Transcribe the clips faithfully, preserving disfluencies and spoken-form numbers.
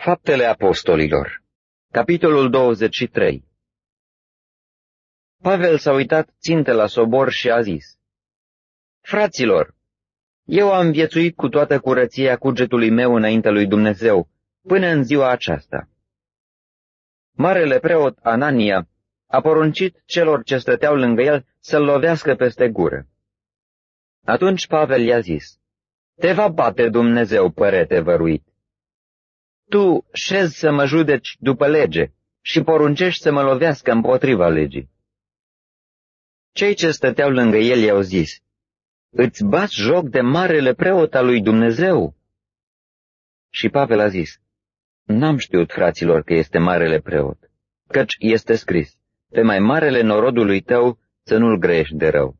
Faptele Apostolilor, capitolul douăzeci și trei. Pavel s-a uitat țintă la sobor și a zis: Fraților, eu am viețuit cu toată curăția cugetului meu înaintea lui Dumnezeu, până în ziua aceasta. Marele preot Anania a poruncit celor ce stăteau lângă el să-l lovească peste gură. Atunci Pavel i-a zis: Te va bate Dumnezeu, părete văruit. Tu șezi să mă judeci după lege și poruncești să mă lovească împotriva legii. Cei ce stăteau lângă el i-au zis: Îți bați joc de marele preot al lui Dumnezeu? Și Pavel a zis: N-am știut, fraților, că este marele preot, căci este scris: Pe mai marele norodului tău să nu-l grăiești de rău.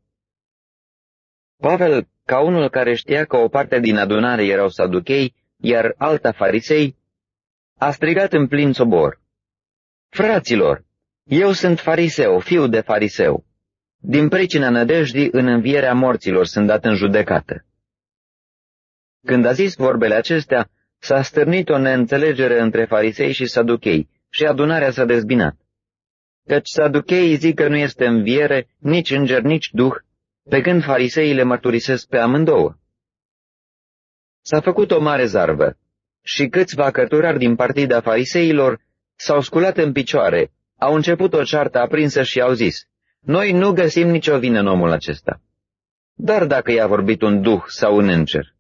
Pavel, ca unul care știa că o parte din adunare erau saduchei, iar alta farisei, a strigat în plin sobor: Fraților, eu sunt fariseu, fiu de fariseu. Din pricina nădejdii în învierea morților sunt dat în judecată. Când a zis vorbele acestea, s-a stârnit o neînțelegere între farisei și saduchei și adunarea s-a dezbinat. Căci saducheii zic că nu este înviere, nici înger, nici duh, pe când fariseii le mărturisesc pe amândouă. S-a făcut o mare zarvă și câțiva cărturari din partida fariseilor s-au sculat în picioare, au început o ceartă aprinsă și au zis: Noi nu găsim nicio vină în omul acesta. Dar dacă i-a vorbit un duh sau un înger?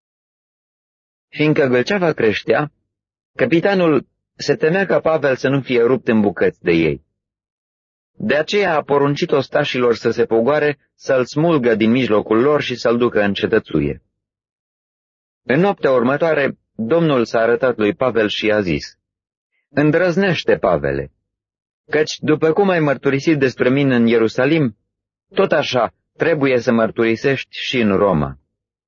Fiindcă gâlceava creștea, capitanul se temea ca Pavel să nu fie rupt în bucăți de ei. De aceea a poruncit ostașilor să se pogoare, să-l smulgă din mijlocul lor și să-l ducă în cetățuie. În noaptea următoare, Domnul s-a arătat lui Pavel și i-a zis: Îndrăznește, Pavele, căci după cum ai mărturisit despre mine în Ierusalim, tot așa trebuie să mărturisești și în Roma.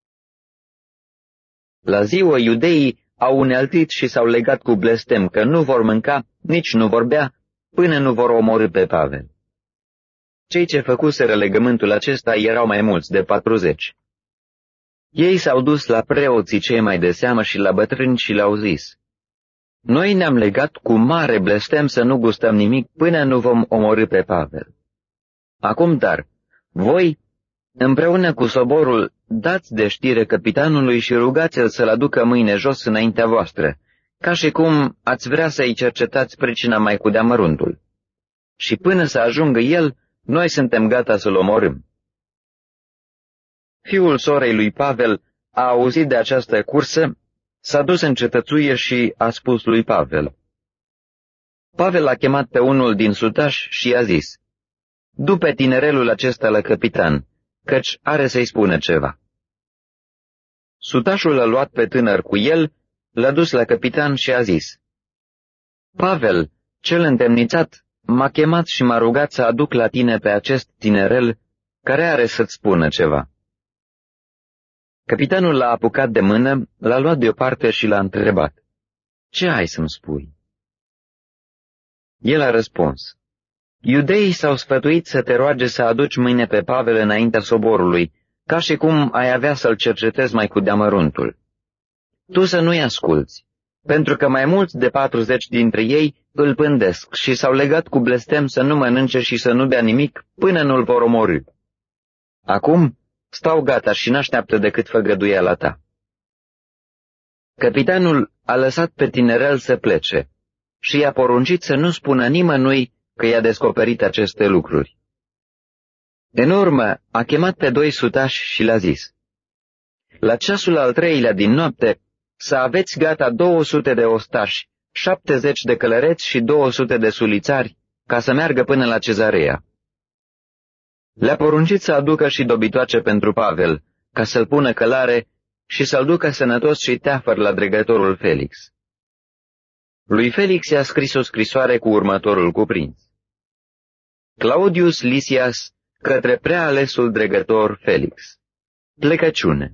La ziua iudeii au unealtit și s-au legat cu blestem că nu vor mânca, nici nu vor bea, până nu vor omorî pe Pavel. Cei ce făcuseră legământul acesta erau mai mulți, de patruzeci. Ei s-au dus la preoții cei mai de seamă și la bătrâni și le-au zis: Noi ne-am legat cu mare blestem să nu gustăm nimic până nu vom omorî pe Pavel. Acum dar, voi, împreună cu soborul, dați de știre capitanului și rugați-l să-l aducă mâine jos înaintea voastră, ca și cum ați vrea să-i cercetați pricina mai cu de-amăruntul. Și până să ajungă el, noi suntem gata să-l omorâm. Fiul sorei lui Pavel a auzit de această cursă, s-a dus în cetățuie și a spus lui Pavel. Pavel a chemat pe unul din sutași și i-a zis: Du pe tinerelul acesta la capitan, căci are să-i spună ceva. Sutașul l-a luat pe tânăr cu el, l-a dus la capitan și a zis: Pavel, cel întemnițat, m-a chemat și m-a rugat să aduc la tine pe acest tinerel care are să-ți spună ceva. Capitanul l-a apucat de mână, l-a luat deoparte și l-a întrebat: Ce ai să-mi spui? El a răspuns: Iudeii s-au sfătuit să te roage să aduci mâine pe Pavel înaintea soborului, ca și cum ai avea să-l cercetezi mai cu de-amăruntul. Tu să nu-i asculți, pentru că mai mulți de patruzeci dintre ei îl pândesc și s-au legat cu blestem să nu mănânce și să nu bea nimic până nu-l vor omorî. Acum stau gata și n-așteaptă decât făgăduiala ta. Capitanul a lăsat pe tinerel să plece și i-a poruncit să nu spună nimănui că i-a descoperit aceste lucruri. În urmă a chemat pe doi sutași și le-a zis: La ceasul al treilea din noapte să aveți gata două sute de ostași, șaptezeci de călăreți și două sute de sulițari, ca să meargă până la Cezarea. Le-a poruncit să aducă și dobitoace pentru Pavel, ca să-l pună călare și să-l ducă sănătos și teafăr la dregătorul Felix. Lui Felix i-a scris o scrisoare cu următorul cuprins: Claudius Lisias către prea alesul dregător Felix. Plecăciune.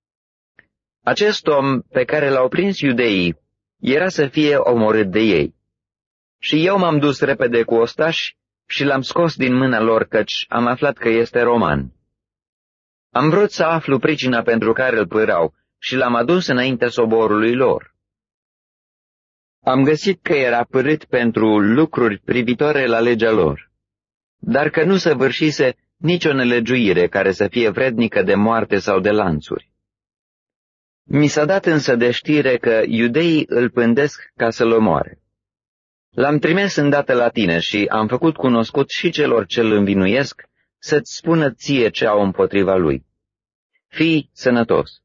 Acest om pe care l-au prins iudeii era să fie omorât de ei. Și eu m-am dus repede cu ostași și l-am scos din mâna lor, căci am aflat că este roman. Am vrut să aflu pricina pentru care îl pârau și l-am adus înaintea soborului lor. Am găsit că era pârât pentru lucruri privitoare la legea lor, dar că nu săvârșise nicio nelegiuire care să fie vrednică de moarte sau de lanțuri. Mi s-a dat însă de știre că iudeii îl pândesc ca să-l omoare. L-am trimis îndată la tine și am făcut cunoscut și celor ce îl învinuiesc să-ți spună ție ce au împotriva lui. Fii sănătos.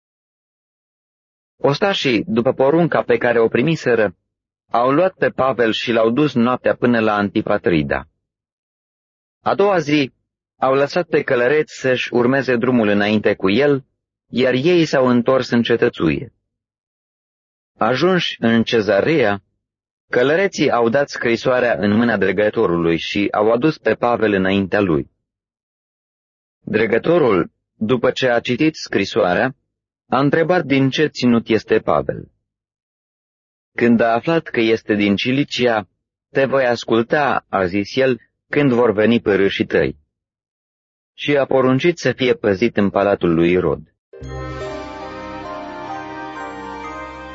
Ostașii, după porunca pe care o primiseră, au luat pe Pavel și l-au dus noaptea până la Antipatrida. A doua zi au lăsat pe călăreți să-și urmeze drumul înainte cu el, iar ei s-au întors în cetățuie. Ajunși în Cezarea, călăreții au dat scrisoarea în mâna dregătorului și au adus pe Pavel înaintea lui. Dregătorul, după ce a citit scrisoarea, a întrebat din ce ținut este Pavel. Când a aflat că este din Cilicia, te voi asculta, a zis el, când vor veni părâșii tăi. Și a poruncit să fie păzit în palatul lui Irod.